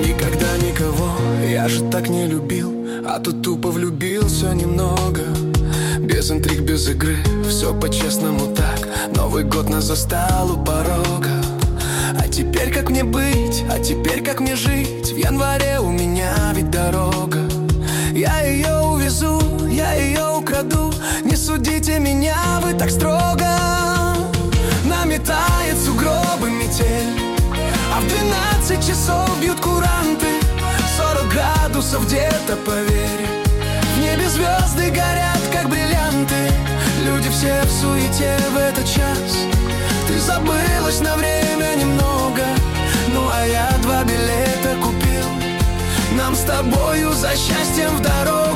Никогда никого я же так не любил, а тут тупо влюбился немного. Без интриг, без игры, все по-честному так. Новый год нас застал у порога. А теперь как мне быть, а теперь как мне жить? В январе у меня ведь дорога. Я ее увезу, я ее украду. Не судите меня, вы так строго. Наметает сугробы метель, а в 12 часов бьют куранты. 40 градусов где-то, поверь. В небе звезды горят, как бриллианты. Люди все в суете в этот час. Ты забылась на время немного, ну а я 2 билета купил. Нам с тобою за счастьем в дорогу.